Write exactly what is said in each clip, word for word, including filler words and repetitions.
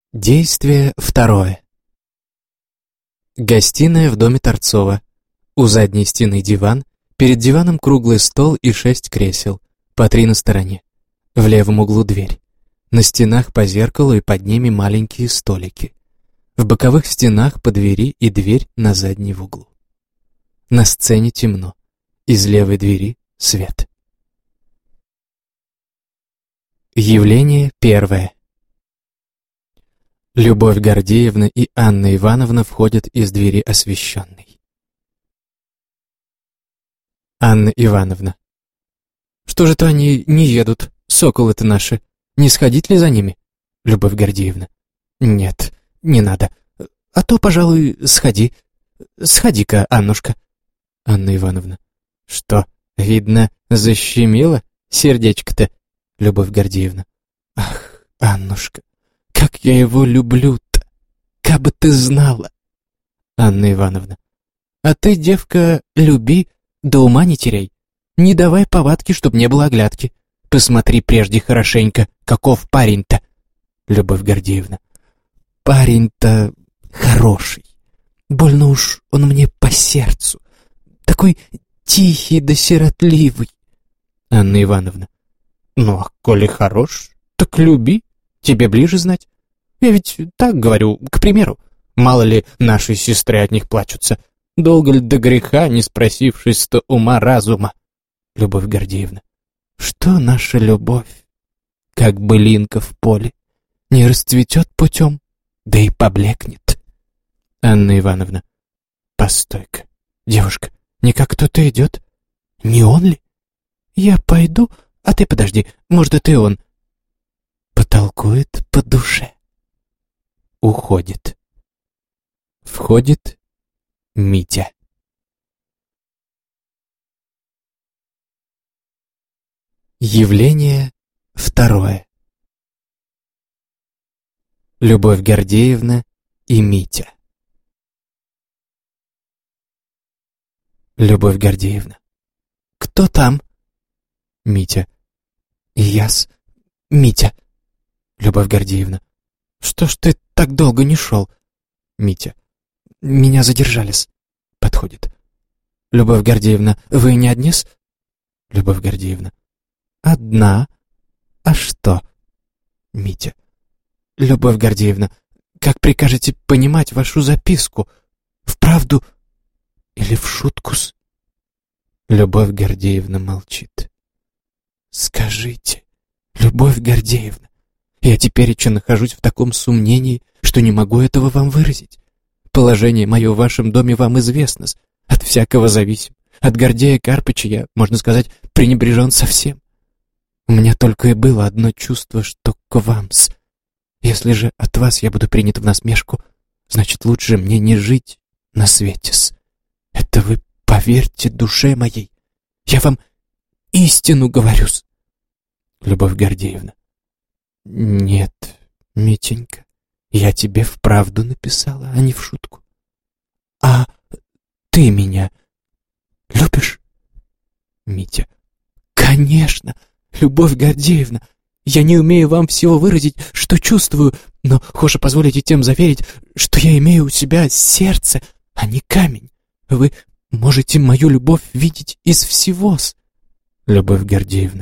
Действие второе. Гостиная в доме Торцова. У задней стены диван, перед диваном круглый стол и шесть кресел, по три на стороне. В левом углу дверь. На стенах по зеркалу и под ними маленькие столики. В боковых стенах по двери и дверь на задней в углу. На сцене темно. Из левой двери свет. Явление первое. Любовь Гордеевна и Анна Ивановна входят из двери освещенной. Анна Ивановна. Что же-то они не едут, соколы-то наши? Не сходить ли за ними? Любовь Гордеевна. Нет, не надо. А то, пожалуй, сходи. Сходи-ка, Аннушка. Анна Ивановна. Что, видно, защемило сердечко-то? Любовь Гордеевна. Ах, Аннушка, как я его люблю-то! Как бы ты знала! Анна Ивановна. А ты, девка, люби, да ума не теряй. Не давай повадки, чтоб не было оглядки. Посмотри прежде хорошенько, каков парень-то. Любовь Гордеевна. Парень-то хороший. Больно уж он мне по сердцу. Такой тихий да сиротливый. Анна Ивановна. Ну, а коли хорош, так люби. Тебе ближе знать. Я ведь так говорю, к примеру. Мало ли наши сестры от них плачутся. Долго ли до греха, не спросившись-то ума-разума? Любовь Гордеевна. Что наша любовь? Как былинка в поле. Не расцветет путем, да и поблекнет. Анна Ивановна. Постой-ка, девушка, никак кто-то идет. Не он ли? Я пойду, а ты подожди, может, это и он. Потолкует по душе. Уходит. Входит Митя. Явление второе. Любовь Гордеевна и Митя. Любовь Гордеевна. Кто там? Митя. Яс. Митя. Любовь Гордеевна. Что ж ты так долго не шел? Митя. Меня задержались. Подходит. Любовь Гордеевна, вы не одни-с? Любовь Гордеевна. Одна. А что? Митя. Любовь Гордеевна, как прикажете понимать вашу записку? Вправду или в шутку-с? Любовь Гордеевна молчит. Скажите, Любовь Гордеевна, я теперь еще нахожусь в таком сомнении, что не могу этого вам выразить. Положение мое в вашем доме вам известно, от всякого зависим. От Гордея Карпыча я, можно сказать, пренебрежен совсем. У меня только и было одно чувство, что к вам-с. Если же от вас я буду принят в насмешку, значит, лучше мне не жить на свете-с. Это вы поверьте душе моей. Я вам истину говорю-с. Любовь Гордеевна. Нет, Митенька, я тебе вправду написала, а не в шутку. А ты меня любишь? Митя. Конечно, Любовь Гордеевна. Я не умею вам всего выразить, что чувствую, но хочу позволите тем заверить, что я имею у себя сердце, а не камень. Вы можете мою любовь видеть из всего-с. Любовь Гордеевна.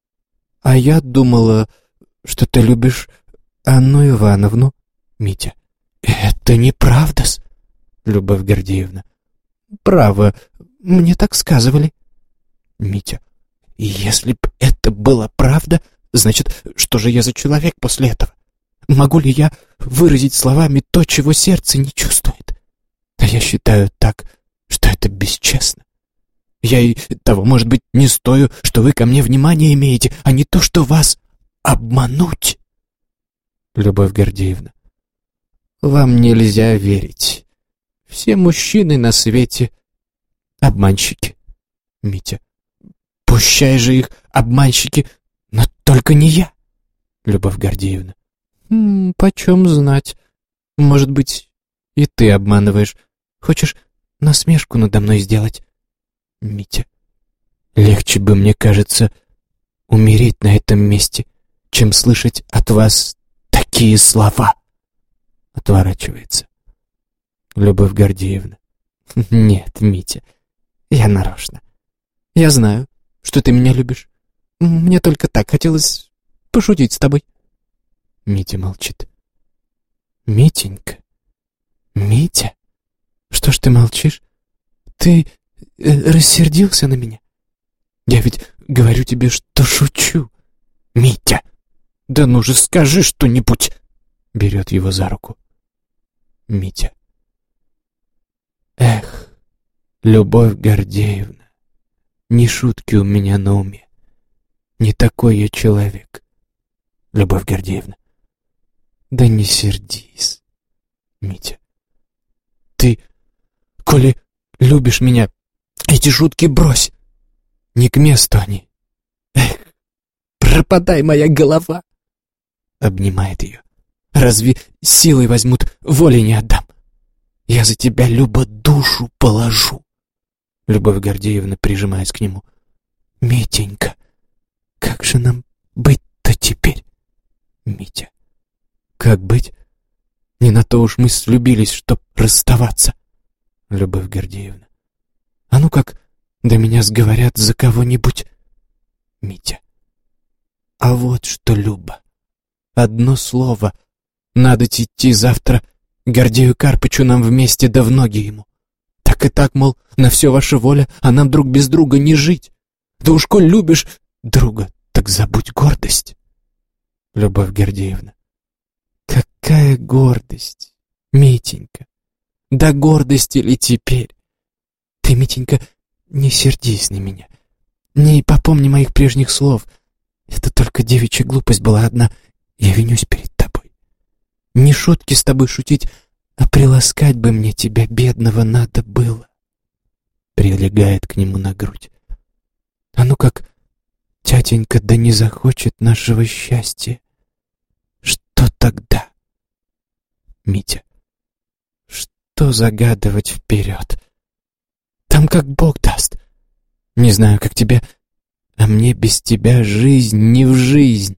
А я думала, что ты любишь Анну Ивановну. Митя. Это неправда-с. Любовь Гордеевна. Право, мне так сказывали. Митя. Если б это была правда, значит, что же я за человек после этого? Могу ли я выразить словами то, чего сердце не чувствует? А я считаю так, что это бесчестно. Я и того, может быть, не стою, что вы ко мне внимание имеете, а не то, что вас обмануть. Любовь Гордеевна. Вам нельзя верить. Все мужчины на свете обманщики. Митя. Пущай же их обманщики, но только не я. Любовь Гордеевна. М-м, почем знать? Может быть, и ты обманываешь. Хочешь насмешку надо мной сделать? Митя. Легче бы, мне кажется, умереть на этом месте, чем слышать от вас такие слова. Отворачивается. Любовь Гордеевна. Нет, Митя, я нарочно. Я знаю, что ты меня любишь. Мне только так хотелось пошутить с тобой. Митя молчит. Митенька, Митя, что ж ты молчишь? Ты э, рассердился на меня? Я ведь говорю тебе, что шучу. Митя, да ну же скажи что-нибудь. Берет его за руку. Митя. Эх, Любовь Гордеевна, не шутки у меня на уме. Не такой я человек. Любовь Гордеевна. Да не сердись. Митя. Ты, коли любишь меня, эти шутки брось. Не к месту они. Эх, пропадай, моя голова. Обнимает ее. Разве силой возьмут, воли не отдам? Я за тебя, Люба, душу положу. Любовь Гордеевна, прижимаясь к нему. Митенька, как же нам быть-то теперь? Митя. Как быть? Не на то уж мы слюбились, чтоб расставаться. Любовь Гордеевна. А ну как, да меня сговорят за кого-нибудь. Митя. А вот что, Люба, одно слово. Надо идти завтра Гордею Карпычу нам вместе, да в ноги ему. Так и так, мол, на все ваша воля, а нам друг без друга не жить. Да уж, коль любишь друга, так забудь гордость. Любовь Гордеевна. Какая гордость, Митенька? Да гордости ли теперь? Ты, Митенька, не сердись на меня. Не попомни моих прежних слов. Это только девичья глупость была одна. Я винюсь перед тобой. Не шутки с тобой шутить, а приласкать бы мне тебя, бедного, надо было. Прилегает к нему на грудь. А ну как, тятенька, да не захочет нашего счастья. Что тогда? Митя. Что загадывать вперед? Там как Бог даст. Не знаю, как тебя, а мне без тебя жизнь не в жизнь.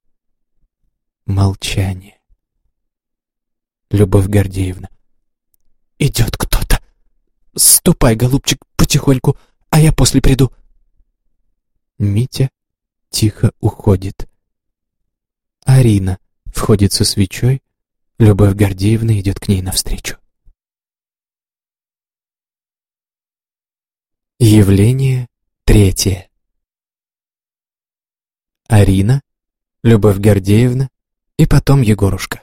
Молчание. Любовь Гордеевна. Идет кто-то. Ступай, голубчик, потихоньку, а я после приду. Митя тихо уходит. Арина входит со свечой. Любовь Гордеевна идет к ней навстречу. Явление третье. Арина, Любовь Гордеевна и потом Егорушка.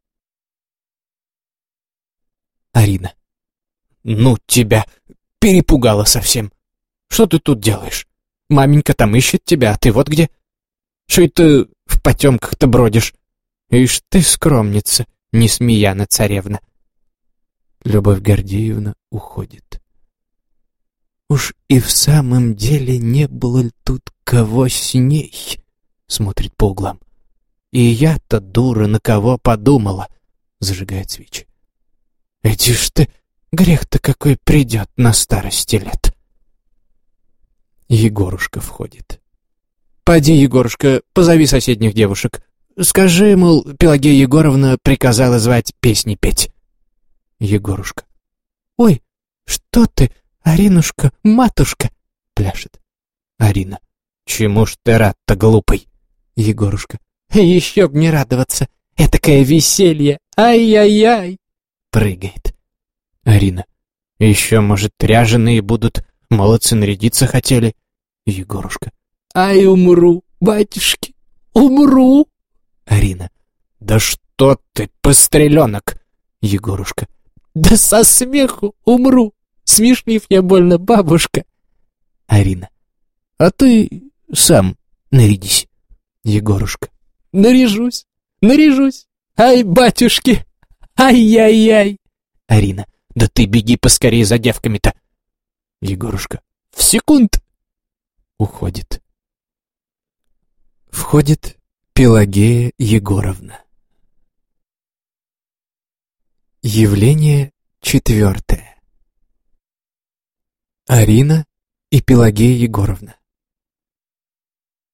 Арина. Ну тебя, перепугала совсем. Что ты тут делаешь? Маменька там ищет тебя, а ты вот где? Что это в потемках-то бродишь? Ишь ты, скромница, Несмеяна царевна. Любовь Гордеевна уходит. Уж и в самом деле не было ли тут кого с ней? Смотрит по углам. И я-то, дура, на кого подумала? Зажигает свечи. Эти ж ты, грех-то какой придет на старости лет. Егорушка входит. Поди, Егорушка, позови соседних девушек. Скажи, мол, Пелагея Егоровна приказала звать песни петь. Егорушка. Ой, что ты, Аринушка, матушка, пляшет. Арина. Чему ж ты рад-то, глупый? Егорушка. Еще б не радоваться. Этакое веселье. Ай-яй-яй. Прыгает. Арина. Еще, может, ряженые будут, молодцы нарядиться хотели. Егорушка. Ай, умру, батюшки, умру. Арина. Да что ты, постреленок. Егорушка. Да со смеху умру. Смешлив я больно, бабушка. Арина. А ты сам нарядись. Егорушка. Наряжусь, наряжусь. Ай, батюшки, ай-яй-яй. Арина. Да ты беги поскорее за девками-то. Егорушка. В секунд. Уходит. Входит Пелагея Егоровна. Явление четвертое. Арина и Пелагея Егоровна.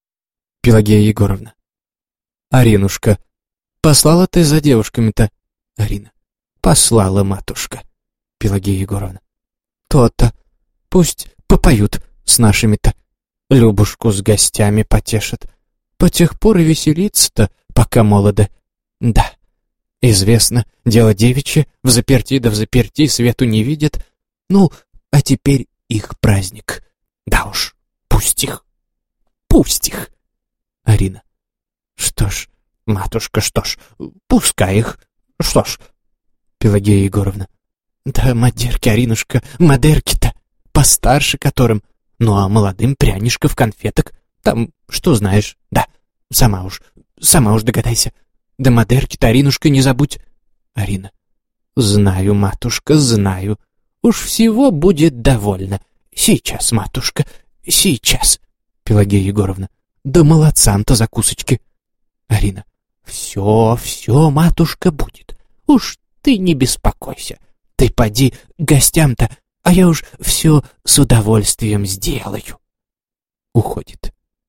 Пелагея Егоровна. Аринушка, послала ты за девушками-то? Арина. Послала матушка. Пелагея Егоровна. То-то. Пусть попоют с нашими-то. Любушку с гостями потешат. По тех пор и веселиться-то, пока молодо. Да, известно, дело девичье, в заперти да в заперти свету не видят. Ну, а теперь их праздник. Да уж, пусть их, пусть их. Арина. Что ж, матушка, что ж, пускай их, что ж. Пелагея Егоровна. Да, модерки, Аринушка, модерки-то, постарше которым. Ну, а молодым прянишков, конфеток, там, что знаешь, да, сама уж, сама уж догадайся. Да модерки-то, Аринушка, не забудь. Арина. Знаю, матушка, знаю. Уж всего будет довольно. Сейчас, матушка, сейчас. Пелагея Егоровна. Да молодцам-то закусочки. Арина. Все, все, матушка, будет. Уж ты не беспокойся. Ты поди гостям-то, а я уж все с удовольствием сделаю. Уходит.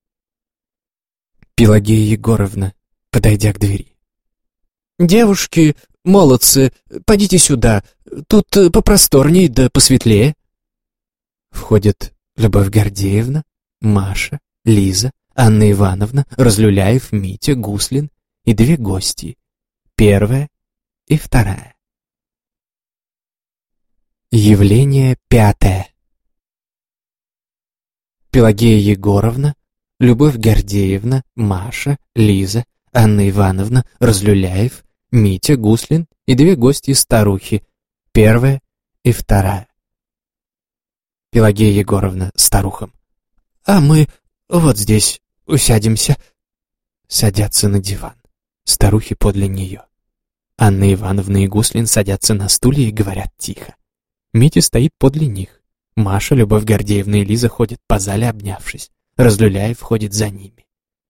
Пелагея Егоровна, подойдя к двери. «Девушки, молодцы, подите сюда. Тут попросторней да посветлее». Входят Любовь Гордеевна, Маша, Лиза, Анна Ивановна, Разлюляев, Митя, Гуслин и две гости. Первая и вторая. Явление пятое. Пелагея Егоровна, Любовь Гордеевна, Маша, Лиза, Анна Ивановна, Разлюляев, Митя, Гуслин и две гости-старухи. Первая и вторая. Пелагея Егоровна старухам. А мы вот здесь усядемся. Садятся на диван. Старухи подле нее. Анна Ивановна и Гуслин садятся на стулья и говорят тихо. Митя стоит подле них. Маша, Любовь Гордеевна и Лиза ходят по зале, обнявшись. Разлюляев ходит за ними.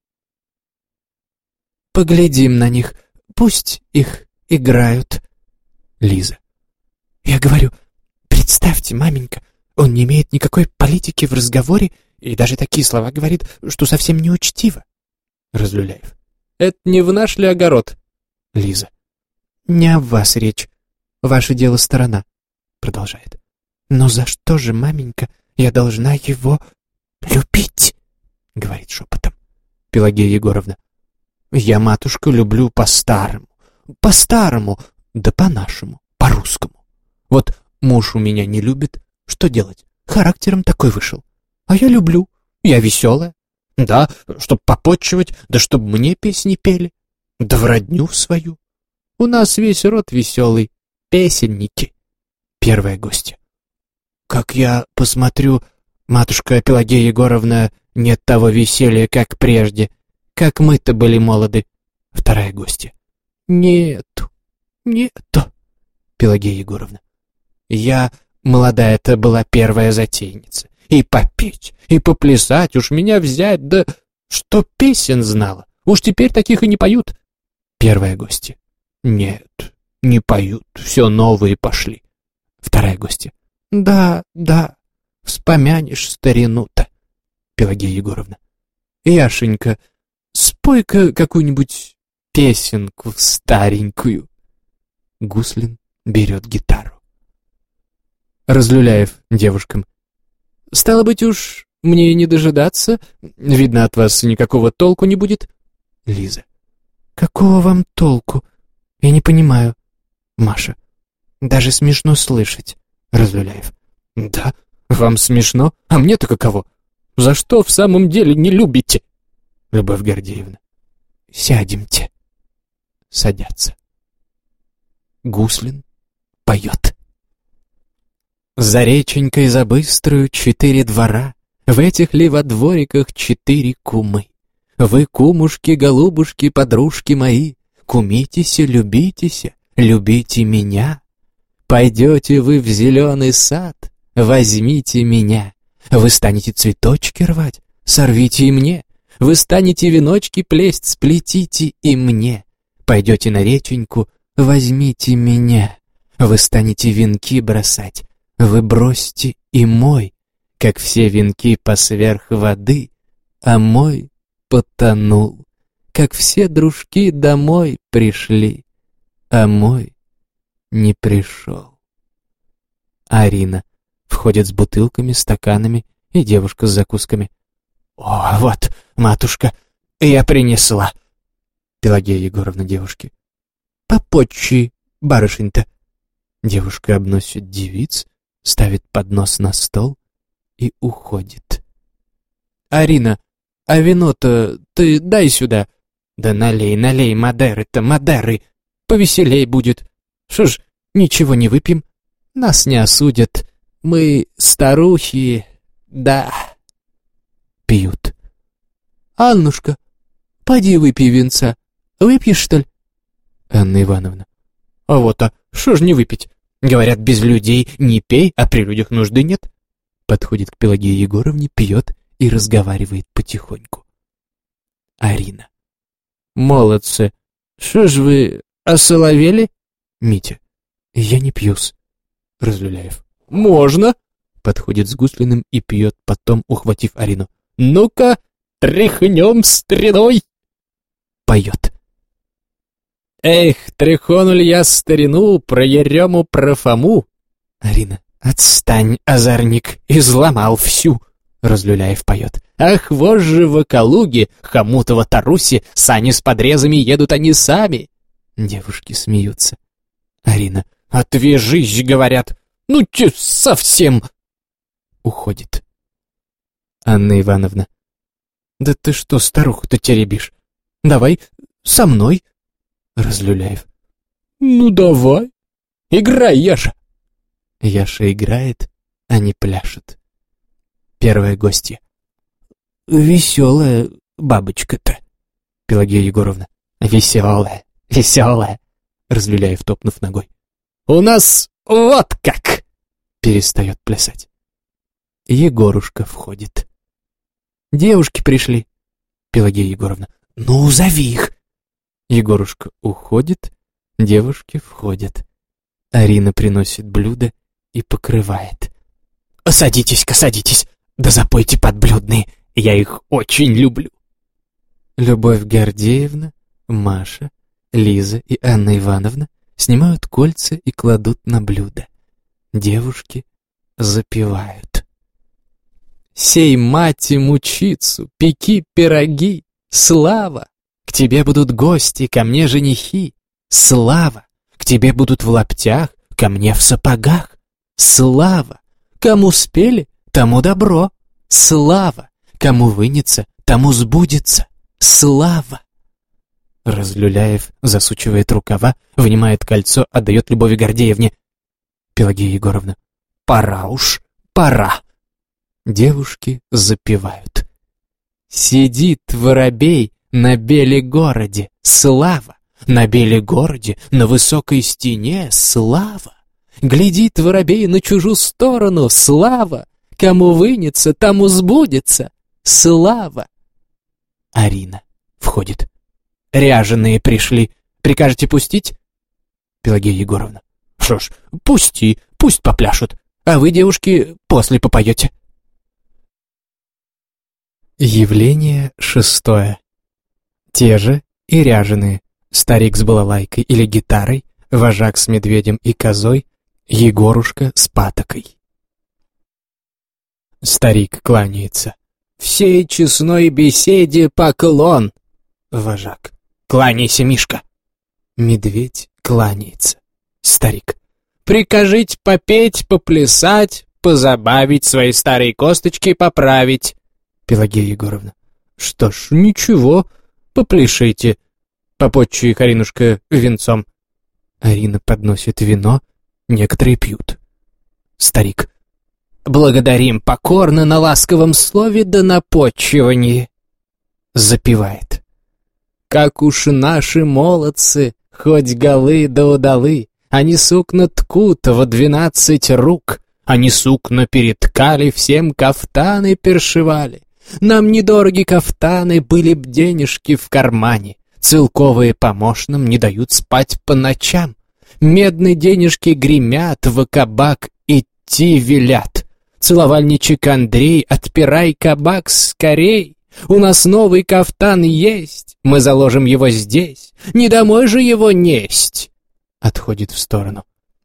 Поглядим на них, пусть их играют. Лиза. Я говорю, представьте, маменька, он не имеет никакой политики в разговоре и даже такие слова говорит, что совсем неучтиво. Разлюляев. Это не в наш ли огород? Лиза. Не о вас речь. Ваше дело сторона. Продолжает. Но за что же, маменька, я должна его любить? Говорит шепотом. Пелагея Егоровна. Я, матушка, люблю по-старому. По-старому, да по-нашему, по-русскому. Вот муж у меня не любит. Что делать? Характером такой вышел. А я люблю. Я веселая. Да, чтоб попотчевать, да чтоб мне песни пели. Да в родню свою. У нас весь род веселый. Песенники. Первая гостья. Как я посмотрю, матушка Пелагея Егоровна, нет того веселья, как прежде. Как мы-то были молоды. Вторая гостья. Нету, нету. Пелагея Егоровна. Я, молодая-то, была первая затейница. И попеть, и поплясать, уж меня взять, да что песен знала. Уж теперь таких и не поют. Первая гостья. Нет, не поют, все новые пошли. Вторая гостья. Да, да, вспомянешь старину-то. Пелагея Егоровна. Яшенька, спой-ка какую-нибудь песенку старенькую. Гуслин берет гитару. Разлюляев девушкам. Стало быть уж, мне и не дожидаться. Видно, от вас никакого толку не будет. Лиза. Какого вам толку? Я не понимаю. Маша. Даже смешно слышать. Разлюляев. Да, вам смешно, а мне-то каково? За что в самом деле не любите? Любовь Гордеевна. Сядемте. Садятся. Гуслин поет. За реченькой за быструю четыре двора, в этих ли во двориках четыре кумы. Вы, кумушки, голубушки, подружки мои, кумитеся, любитеся, любите меня. Пойдете вы в зеленый сад, возьмите меня. Вы станете цветочки рвать, сорвите и мне. Вы станете веночки плесть, сплетите и мне. Пойдете на реченьку, возьмите меня. Вы станете венки бросать, вы бросьте и мой, как все венки посверх воды, а мой потонул, как все дружки домой пришли, а мой не пришел. Арина входит с бутылками, стаканами и девушка с закусками. «О, вот, матушка, я принесла!» Пелагея Егоровна девушке. «Попотчи, барышень-то!» Девушка обносит девиц, ставит поднос на стол и уходит. «Арина, а вино-то ты дай сюда!» «Да налей, налей, Мадеры-то, Мадеры! Повеселей будет! Что ж, ничего не выпьем? Нас не осудят. Мы старухи, да...» Пьют. «Аннушка, поди выпей винца. Выпьешь, что ли?» Анна Ивановна. «А вот, а что ж не выпить? Говорят, без людей не пей, а при людях нужды нет». Подходит к Пелагее Егоровне, пьет и разговаривает потихоньку. Арина. «Молодцы! Что ж вы осоловели?» Митя. «Я не пью-с». Разлюляев. «Можно!» Подходит с Гуслиным и пьет, потом, ухватив Арину. «Ну-ка, тряхнем стариной!» Поет. «Эх, тряхонули я старину про Ерему, про Фому!» Арина. «Отстань, озорник, изломал всю!» Разлюляев поет. «Ах, вожжи в Калуге, Хомутово-Таруси, сани с подрезами едут они сами!» Девушки смеются. Арина. «Отвяжись, говорят! Ну че совсем!» Уходит. Анна Ивановна. «Да ты что, старуху-то теребишь? Давай со мной!» Разлюляев. «Ну давай! Играй, Яша!» Яша играет, они пляшут. Первая гостья. «Веселая бабочка-то». Пелагея Егоровна. «Веселая, веселая». Разлюляев, топнув ногой. «У нас вот как!» Перестает плясать. Егорушка входит. «Девушки пришли». Пелагея Егоровна. «Ну, зови их». Егорушка уходит, девушки входят. Арина приносит блюдо и покрывает. «Садитесь-ка, садитесь, да запойте подблюдные, я их очень люблю». Любовь Гордеевна, Маша, Лиза и Анна Ивановна снимают кольца и кладут на блюдо. Девушки запевают. «Сей мати мучицу, пеки пироги, слава! К тебе будут гости, ко мне женихи, слава! К тебе будут в лаптях, ко мне в сапогах, слава! Кому спели, тому добро, слава! Кому вынется, тому сбудется, слава!» Разлюляев засучивает рукава, вынимает кольцо, отдает Любови Гордеевне. Пелагея Егоровна. «Пора уж, пора!» Девушки запевают. «Сидит воробей на беле городе, слава! На беле городе, на высокой стене, слава! Глядит воробей на чужую сторону, слава! Кому вынется, тому сбудется, слава!» Арина входит. «Ряженые пришли. Прикажете пустить?» Пелагея Егоровна. «Что ж, пусти, пусть попляшут, а вы, девушки, после попоете». Явление шестое. Те же и ряженые. Старик с балалайкой или гитарой, вожак с медведем и козой, Егорушка с патокой. Старик кланяется. «Всей честной беседе поклон!» Вожак. «Кланяйся, Мишка!» Медведь кланяется. Старик. «Прикажите попеть, поплясать, позабавить, свои старые косточки поправить». Пелагея Егоровна. «Что ж, ничего, попляшите. Попотчи их, Аринушка, венцом». Арина подносит вино, некоторые пьют. Старик. «Благодарим покорно на ласковом слове да на почивании». Запевает. «Как уж наши молодцы, хоть голы да удалы, они сукна ткут во двенадцать рук, они сукна переткали, всем кафтаны першивали. Нам недороги кафтаны, были б денежки в кармане, целковые помощным не дают спать по ночам, медные денежки гремят, в кабак идти велят. Целовальничек Андрей, отпирай кабак скорей, у нас новый кафтан есть, мы заложим его здесь, не домой же его несть». Отходит в сторону.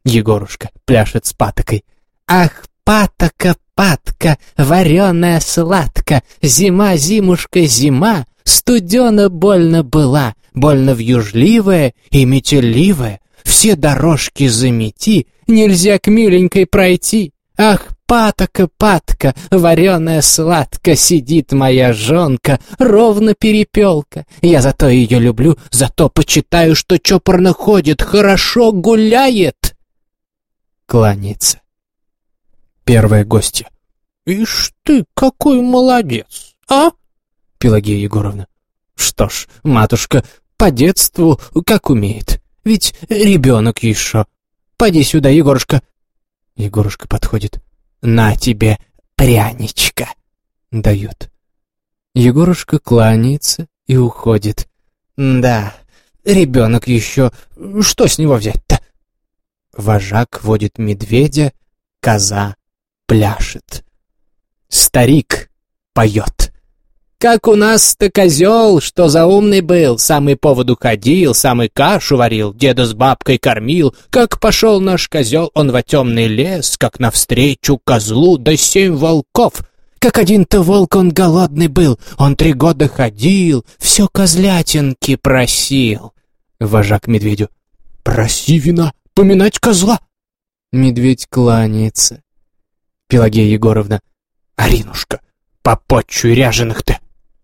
Егорушка пляшет с патокой. Ах, патока, патка, вареная сладка, зима, зимушка, зима, студена больно была, больно вьюжливая и метеливая, все дорожки замети, нельзя к миленькой пройти. Ах, патока, патка, вареная сладка, сидит моя жонка, ровно перепелка. Я зато ее люблю, зато почитаю, что чопорно ходит, хорошо гуляет. Кланяется. Первая гостья. Ишь ты, какой молодец, а? Пелагея Егоровна. Что ж, матушка, по детству как умеет, ведь ребенок еще. Поди сюда, Егорушка. Егорушка подходит. На тебе пряничка. Дает. Егорушка кланяется и уходит. Да, ребенок еще. Что с него взять-то? Вожак водит медведя, коза пляшет. Старик поет. Как у нас-то козел, что за умный был, самый поводу ходил, самый кашу варил, деда с бабкой кормил. Как пошел наш козел, он во темный лес, как навстречу козлу, да семь волков. Как один-то волк он голодный был, он три года ходил, все козлятинки просил. Вожак медведю. Проси вина, поминать козла. Медведь кланяется. Пелагея Егоровна. Аринушка, попотчуй ряженых-то.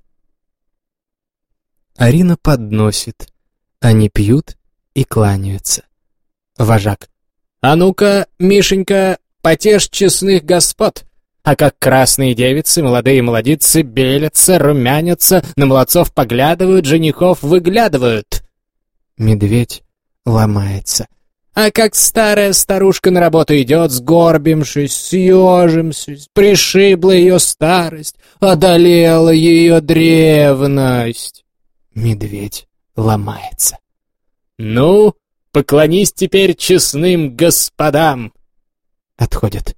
Арина подносит. Они пьют и кланяются. Вожак. А ну-ка, Мишенька, потешь честных господ. А как красные девицы, молодые молодицы белятся, румянятся, на молодцов поглядывают, женихов выглядывают. Медведь ломается. А как старая старушка на работу идет, сгорбившись, съежимшись, пришибла ее старость, одолела ее древность. Медведь ломается. Ну, поклонись теперь честным господам. Отходят.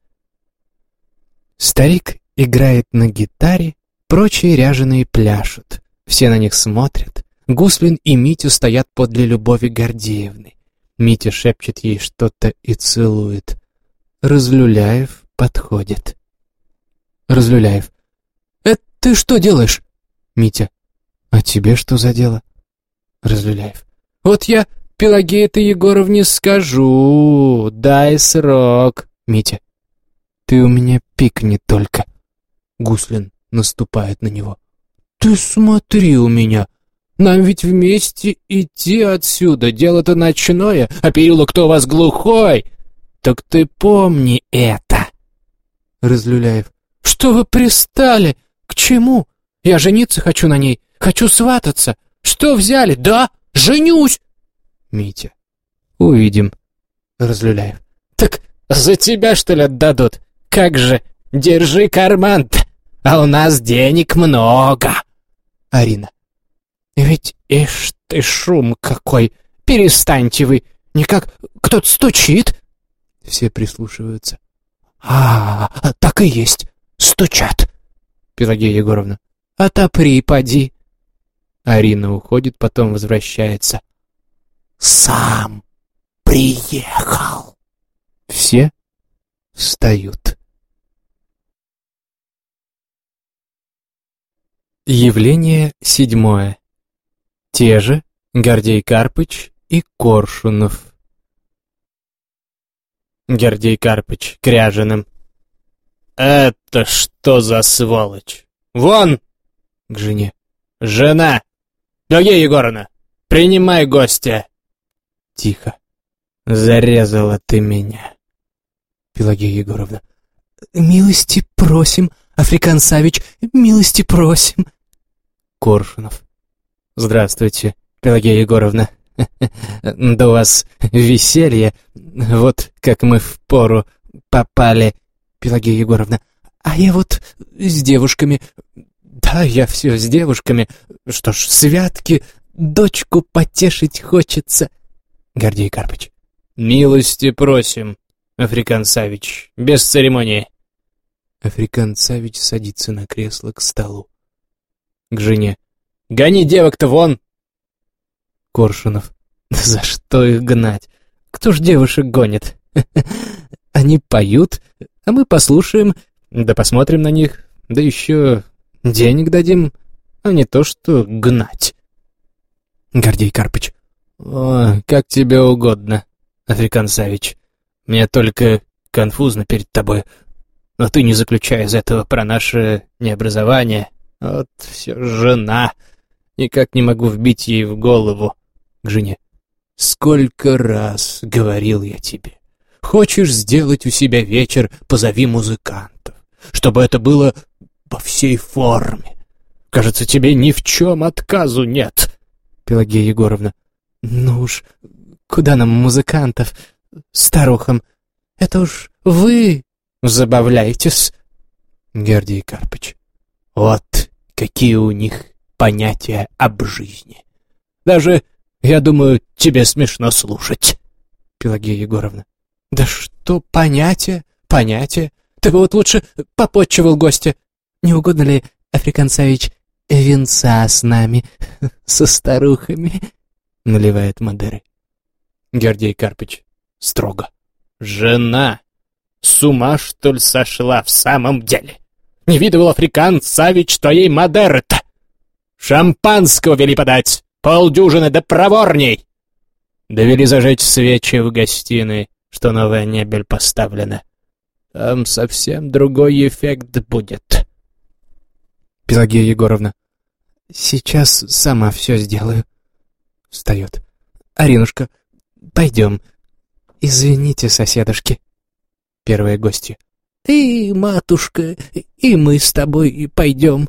Старик играет на гитаре, прочие ряженые пляшут. Все на них смотрят. Гуслин и Митя стоят подле Любови Гордеевны. Митя шепчет ей что-то и целует. Разлюляев подходит. Разлюляев. Это ты что делаешь? Митя. А тебе что за дело? Разлюляев. Вот я Пелагее-то Егоровне скажу. Дай срок. Митя. Ты у меня пикни только. Гуслин наступает на него. Ты смотри у меня. Нам ведь вместе идти отсюда. Дело-то ночное, а переулок кто у вас глухой? Так ты помни это. Разлюляев. Что вы пристали? К чему? Я жениться хочу на ней. Хочу свататься. Что взяли? Да, женюсь. Митя. Увидим. Разлюляев. Так за тебя, что ли, отдадут? Как же, держи карман-то, а у нас денег много. Арина. Ведь, ишь ты, шум какой! Перестаньте вы! Никак кто-то стучит! Все прислушиваются. А, так и есть, стучат. Пелагея Егоровна. Отопри, поди. Арина уходит, потом возвращается. Сам приехал. Все встают. Явление седьмое. Те же Гордей Карпыч и Коршунов. Гордей Карпыч к ряженым. Это что за сволочь? Вон! К жене. Жена! Пелагея Егоровна, принимай гостя. Тихо. Зарезала ты меня. Пелагея Егоровна. Милости просим, Африкан Савич, милости просим. Коршунов. Здравствуйте, Пелагея Егоровна. Да у вас веселье. Вот как мы в пору попали. Пелагея Егоровна. А я вот с девушками. Да, я все с девушками. Что ж, святки, дочку потешить хочется. Гордей Карпыч. Милости просим, Африкан Савич, без церемонии. Африкан Савич садится на кресло к столу. К жене. Гони девок-то вон! Коршунов. За что их гнать? Кто ж девушек гонит? Они поют, а мы послушаем, да посмотрим на них, да еще денег дадим, а не то что гнать. Гордей Карпыч. О, как тебе угодно, Африкан Савич. Мне только конфузно перед тобой, но ты не заключай из этого про наше необразование. Вот все жена. Никак не могу вбить ей в голову. К жене. Сколько раз говорил я тебе. Хочешь сделать у себя вечер, позови музыкантов. Чтобы это было по всей форме. Кажется, тебе ни в чем отказу нет. Пелагея Егоровна. Ну уж, куда нам музыкантов? Старухам. Это уж вы забавляетесь. Гордей Карпыч. Вот какие у них понятия об жизни. Даже, я думаю, тебе смешно слушать. Пелагея Егоровна. Да что понятия, понятия. Ты бы вот лучше попотчевал гостя. Не угодно ли, Африкан Савич, венца с нами, со старухами? Наливает Мадеры. Гордей Карпыч строго. Жена, с ума, что ли, сошла в самом деле? Не видывал, Африкан Савич, твоей Мадеры-то? Шампанского вели подать, полдюжины да проворней. Довели зажечь свечи в гостиной, что новая мебель поставлена. Там совсем другой эффект будет. Пелагея Егоровна. Сейчас сама все сделаю. Встает. Аринушка, пойдем. Извините, соседушки. Первая гостья. И, матушка, и мы с тобой пойдем.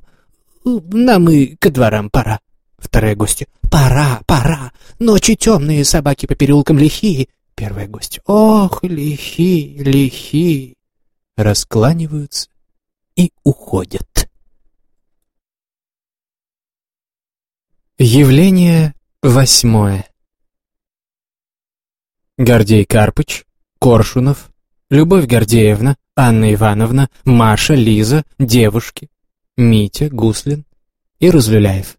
Нам и ко дворам пора. Вторая гостья. Пора, пора. Ночи темные, собаки по переулкам лихие. Первая гостья. Ох, лихи, лихи. Раскланиваются и уходят. Явление восьмое. Гордей Карпыч, Коршунов, Любовь Гордеевна, Анна Ивановна, Маша, Лиза, девушки, Митя, Гуслин и Разлюляев.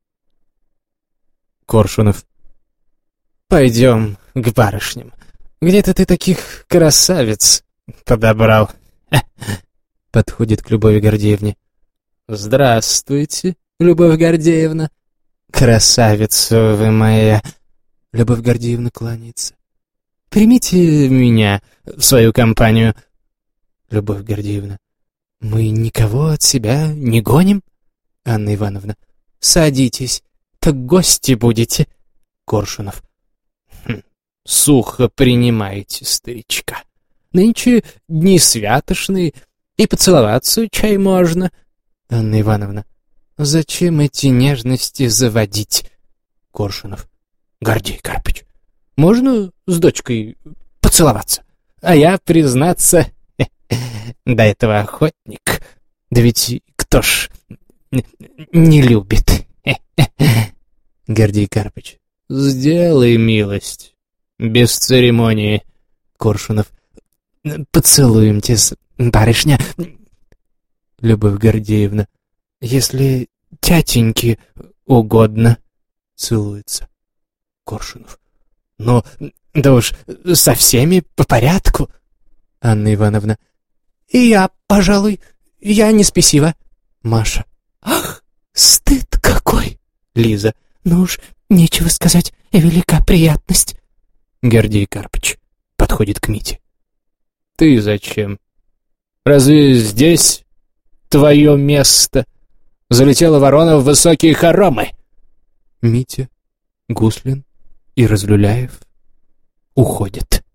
Коршунов. Пойдем к барышням. Где-то ты таких красавиц подобрал. Подходит к Любови Гордеевне. Здравствуйте, Любовь Гордеевна. Красавица вы моя. Любовь Гордеевна кланяется. Примите меня в свою компанию. Любовь Гордеевна. Мы никого от себя не гоним? Анна Ивановна. Садитесь, так гости будете. Коршунов. Хм, сухо принимаете старичка. Нынче дни святошные, и поцеловаться чай можно. Анна Ивановна. Зачем эти нежности заводить? Коршунов. Гордей Карпыч. Можно с дочкой поцеловаться? А я, признаться, до этого охотник. Да ведь кто ж не любит? Гордей Карпыч. Сделай милость. Без церемонии. Коршунов. Поцелуемтесь, барышня. Любовь Гордеевна. Если тятеньке угодно. Целуется. Коршунов. Но, да уж, со всеми по порядку. Анна Ивановна. И я, пожалуй, я не спесива. Маша. Ах, стыд какой. Лиза. Ну уж, нечего сказать, велика приятность. Гордей Карпыч подходит к Мите. Ты зачем? Разве здесь твое место? Залетела ворона в высокие хоромы. Митя, Гуслин и Разлюляев уходят.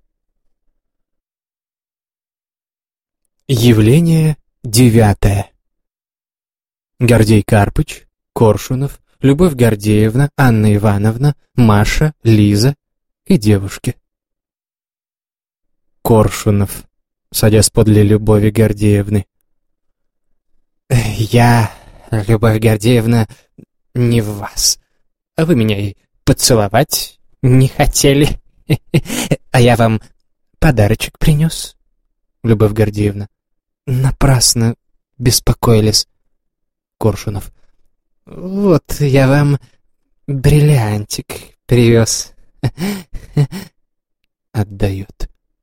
Явление девятое. Гордей Карпыч, Коршунов, Любовь Гордеевна, Анна Ивановна, Маша, Лиза и девушки. Коршунов, садясь подле Любови Гордеевны. Я, Любовь Гордеевна, не в вас. А вы меня и поцеловать не хотели. А я вам подарочек принес. Любовь Гордеевна. Напрасно беспокоились. Коршунов. Вот я вам бриллиантик привез. Отдает.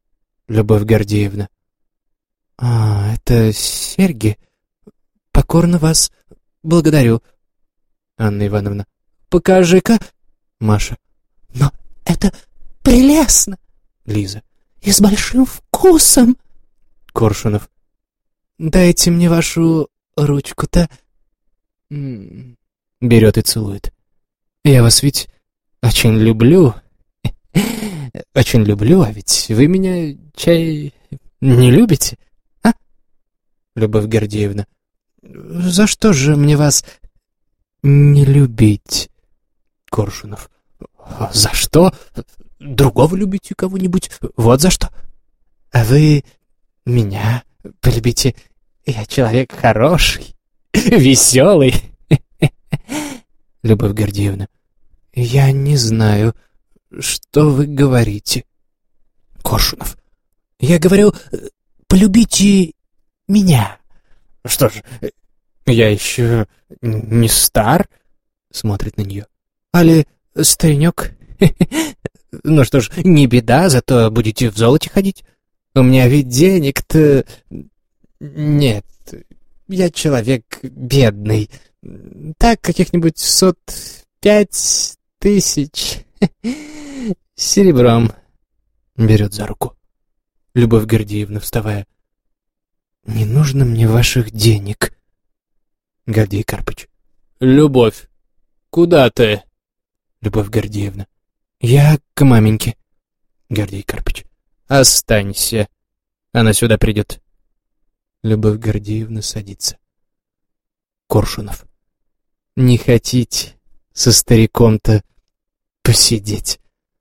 Любовь Гордеевна. А, это серьги. Покорно вас благодарю. Анна Ивановна. Покажи-ка. Маша. Но это прелестно. Лиза. И с большим вкусом. Коршунов. Дайте мне вашу ручку-то. Берет и целует. Я вас ведь очень люблю. Очень люблю, а ведь вы меня, чай, не любите, а? Любовь Гордеевна. За что же мне вас не любить? Коршунов. За что? Другого любите кого-нибудь, вот за что. А вы меня полюбите. Я человек хороший, веселый. Любовь Гордеевна. Я не знаю, что вы говорите. Коршунов. Я говорю, полюбите меня. Что ж, я еще не стар. Смотрит на нее. Али старенек? Ну что ж, не беда, зато будете в золоте ходить. У меня ведь денег-то нет. Я человек бедный. Так, каких-нибудь сот пять тысяч серебром. Берет за руку. Любовь Гордеевна, вставая. Не нужно мне ваших денег. Гордей Карпыч. Любовь, куда ты? Любовь Гордеевна. Я к маменьке. Гордей Карпыч. Останься. Она сюда придет. Любовь Гордеевна садится. Коршунов. Не хотите со стариком-то посидеть?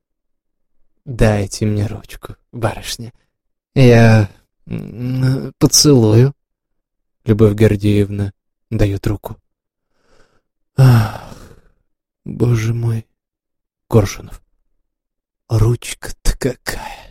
Дайте мне ручку, барышня. Я поцелую. Любовь Гордеевна дает руку. Ах, боже мой. Коршунов. Ручка-то какая.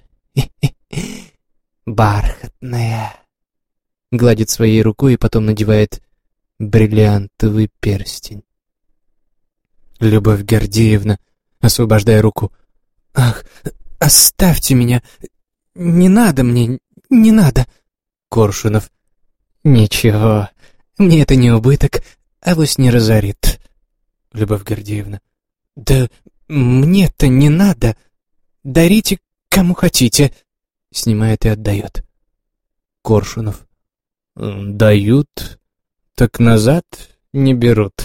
Бархатная. Гладит своей рукой и потом надевает бриллиантовый перстень. Любовь Гордеевна, освобождая руку. Ах, оставьте меня. Не надо мне, не надо. Коршунов. Ничего, мне это не убыток, авось не разорит. Любовь Гордеевна. Да мне-то не надо. Дарите кому хотите. Снимает и отдает. Коршунов. Дают, так назад не берут.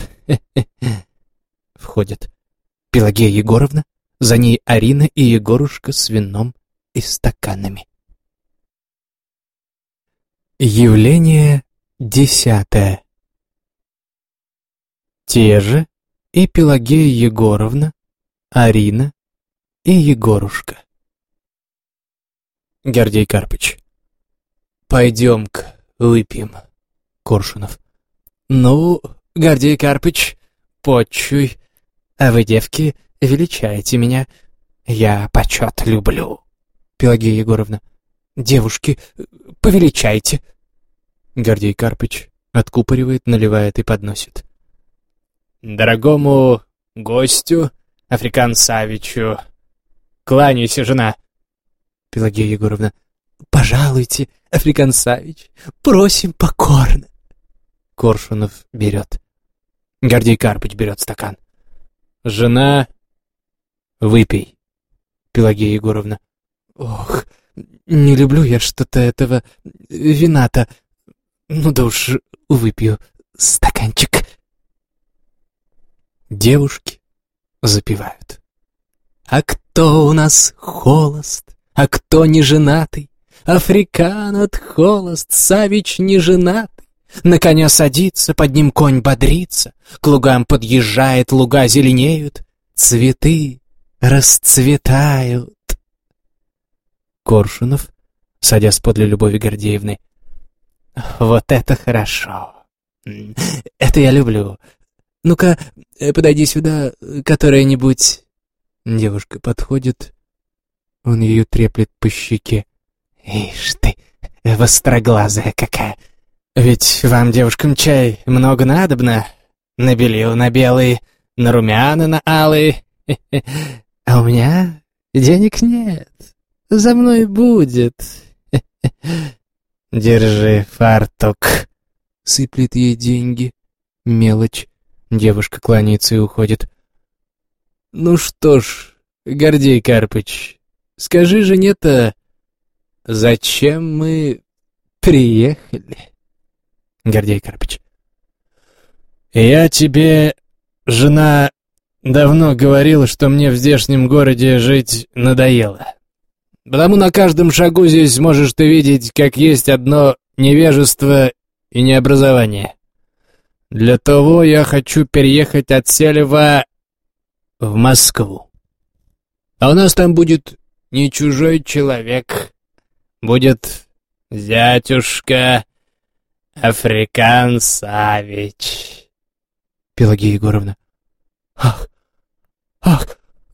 Входят Пелагея Егоровна, за ней Арина и Егорушка с вином и стаканами. Явление десятое. Те же и Пелагея Егоровна, Арина и Егорушка. Гордей Карпыч. Пойдем-ка выпьем. Коршунов. Ну, Гордей Карпыч, почуй, а вы, девки, величайте меня. Я почет люблю. Пелагея Егоровна. Девушки, повеличайте. Гордей Карпыч откупоривает, наливает и подносит. Дорогому гостю, Африкан Савичу, кланяйся, жена. Пелагея Егоровна. Пожалуйте, Африкан Савич, просим покорно. Коршунов берет. Гордей Карпыч берет стакан. Жена, выпей. Пелагея Егоровна. Ох, не люблю я что-то этого вина-то. Ну да уж выпью стаканчик. Девушки запевают. А кто у нас холост, а кто не женатый? Африкан от холост, Савич не женатый. На коня садится, под ним конь бодрится, к лугам подъезжает, луга зеленеют, цветы расцветают. Коршунов, садясь подле Любови Гордеевны. Вот это хорошо. Это я люблю. Ну-ка, подойди сюда, которая-нибудь... Девушка подходит, он ее треплет по щеке. Ишь ты, востроглазая какая. Ведь вам, девушкам, чай много надобно. На белил на белые, на румяна на алые. А у меня денег нет. За мной будет. Держи фартук. Сыплет ей деньги. Мелочь. Девушка кланяется и уходит. Ну что ж, Гордей Карпыч, скажи жене-то, зачем мы приехали? Гордей Карпыч. Я тебе, жена, давно говорила, что мне в здешнем городе жить надоело. Потому на каждом шагу здесь можешь ты видеть, как есть одно невежество и необразование. Для того я хочу переехать от Селева в Москву. А у нас там будет не чужой человек, будет зятюшка Африкан Савич. Пелагея Егоровна. Ах, ах,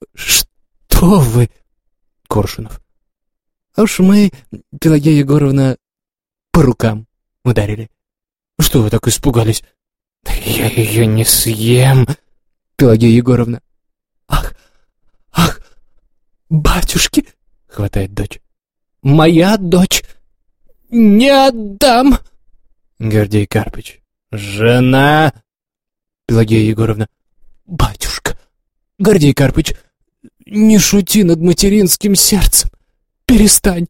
что вы? Коршунов. А уж мы, Пелагея Егоровна, по рукам ударили. Что вы так испугались? Я ее не съем. Пелагея Егоровна. Ах, ах, батюшки, хватает дочь. Моя дочь. Не отдам. Гордей Карпыч. Жена. Пелагея Егоровна. Батюшка. Гордей Карпыч, не шути над материнским сердцем. Перестань.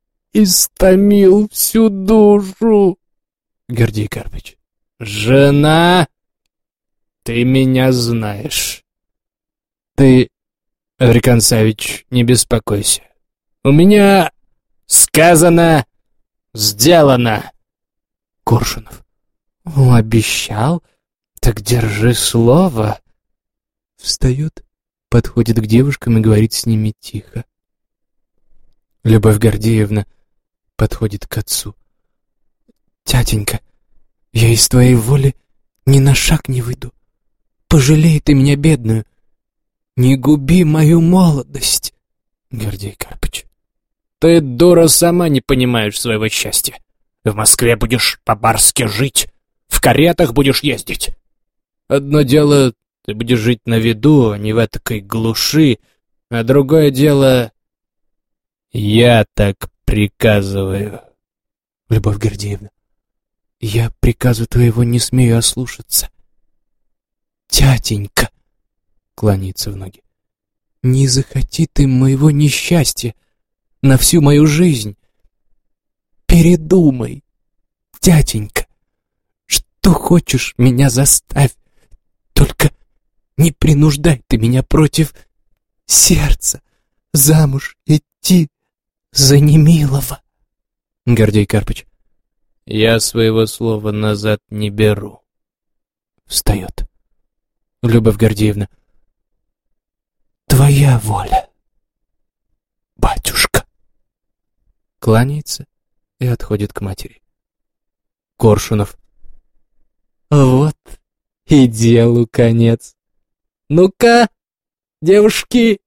Истомил всю душу. Гордей Карпыч. Жена, ты меня знаешь. Ты, Африкан Савич, не беспокойся. У меня сказано, сделано. Коршунов. Обещал? Так держи слово. Встает, подходит к девушкам и говорит с ними тихо. Любовь Гордеевна подходит к отцу. Тятенька, я из твоей воли ни на шаг не выйду. Пожалей ты меня, бедную. Не губи мою молодость. Гордей Карпыч. Ты, дура, сама не понимаешь своего счастья. В Москве будешь по-барски жить, в каретах будешь ездить. Одно дело, ты будешь жить на виду, а не в этакой глуши, а другое дело, я так приказываю. Любовь Гордеевна. Я приказу твоего не смею ослушаться. Тятенька, кланяется в ноги, не захоти ты моего несчастья на всю мою жизнь. Передумай, тятенька, что хочешь, меня заставь, только не принуждай ты меня против сердца замуж идти за немилого. Гордей Карпыч. Я своего слова назад не беру. Встает. Любовь Гордеевна. Твоя воля, батюшка. Кланяется и отходит к матери. Коршунов. Вот и делу конец. Ну-ка, девушки,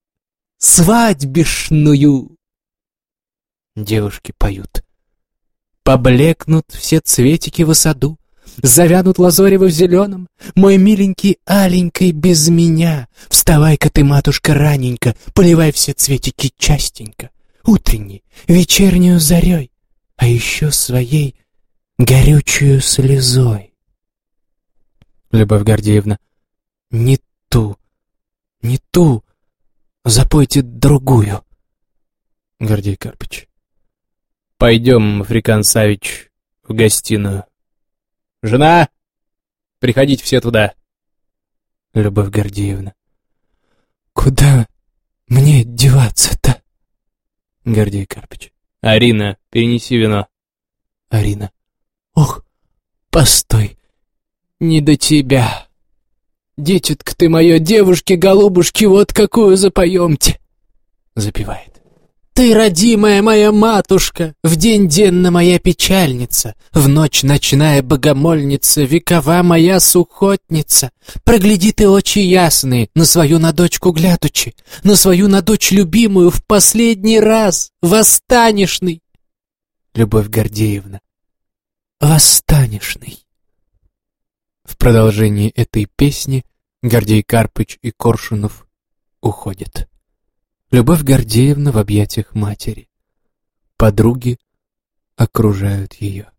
свадьбишную. Девушки поют. Поблекнут все цветики в саду, завянут лазоревы в зеленом. Мой миленький аленький без меня, вставай-ка ты, матушка, раненько, поливай все цветики частенько, утренней, вечернюю зарей, а еще своей горючую слезой. Любовь Гордеевна. Не ту, не ту, запойте другую. Гордей Карпыч. Пойдем, Африкан Савич, в гостиную. Жена, приходите все туда. Любовь Гордеевна. Куда мне деваться-то? Гордей Карпыч. Арина, перенеси вино. Арина. Ох, постой, не до тебя. Дитятка ты мое, девушки-голубушки, вот какую запоемте. Запевает. Ты, родимая моя матушка, в день денно моя печальница, в ночь ночная богомольница, векова моя сухотница. Прогляди ты очи ясные, на свою на дочку глядучи, на свою на дочь любимую в последний раз, восстанешный. Любовь Гордеевна. Восстанешный. В продолжении этой песни Гордей Карпыч и Коршунов уходят. Любовь Гордеевна в объятиях матери. Подруги окружают ее.